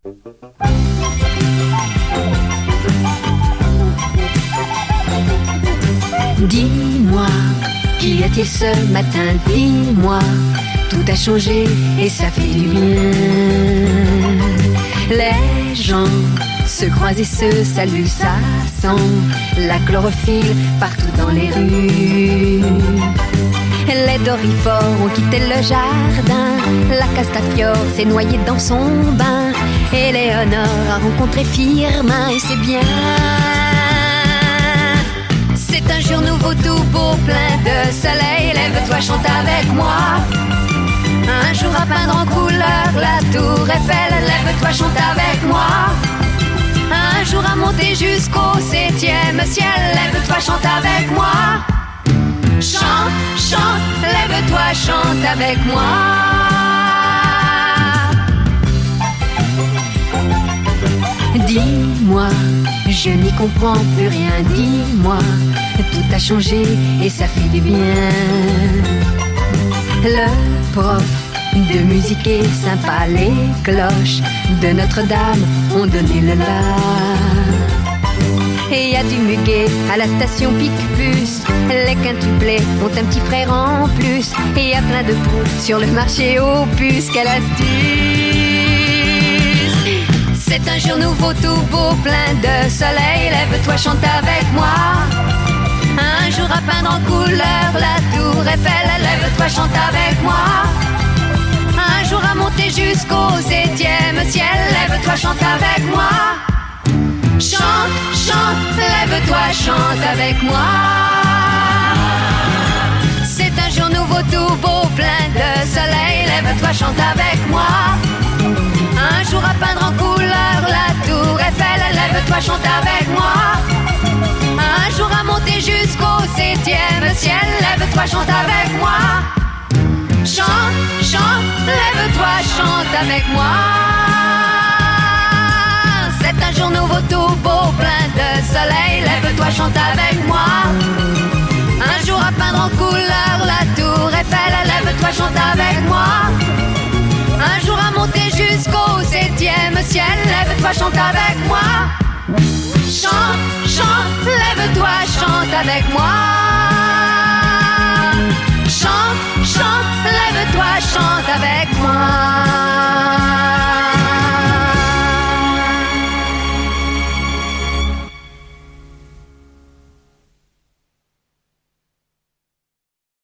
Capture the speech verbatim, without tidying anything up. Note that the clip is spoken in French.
Dis-moi, qui est-il ce matin? Dis-moi, tout a changé et ça fait du bien. Les gens se croisent et se saluent, ça sent la chlorophylle partout dans les rues. Les dorifores ont quitté le jardin, la castafiore s'est noyée dans son bain, et Léonore a rencontré Firmin et c'est bien. C'est un jour nouveau tout beau, plein de soleil, lève-toi, chante avec moi. Un jour à peindre en couleur la tour Eiffel, lève-toi, chante avec moi. Un jour à monter jusqu'au septième ciel, lève-toi, chante avec moi. Chante, chante, lève-toi, chante avec moi. Dis-moi, je n'y comprends plus rien, dis-moi, tout a changé et ça fait du bien. Le prof de musique est sympa, les cloches de Notre-Dame ont donné le la. Et y a du muguet à la station Picpus, les quintuplés ont un petit frère en plus, et y a plein de poules sur le marché aux puces, quelle astuce. C'est un jour nouveau tout beau, plein de soleil, lève-toi, chante avec moi. Un jour à peindre en couleur la tour Eiffel, lève-toi, chante avec moi. Un jour à monter jusqu'au septième ciel, lève-toi, chante avec moi. Chante, chante, lève-toi, chante avec moi. C'est un jour nouveau tout beau, plein de soleil, lève-toi, chante avec moi. Un jour à peindre en couleur la tour Eiffel, lève-toi, chante avec moi. Un jour à monter jusqu'au septième ciel, lève-toi, chante avec moi. Chante, chante, lève-toi, chante avec moi. C'est un jour nouveau tout beau, plein de soleil, lève-toi, chante avec moi. Un jour à peindre en couleur la tour Eiffel, lève-toi, chante avec moi. Un jour à monter jusqu'au septième ciel, lève-toi, chante avec moi. Chante, chante, lève-toi, chante avec moi. Chante, chante.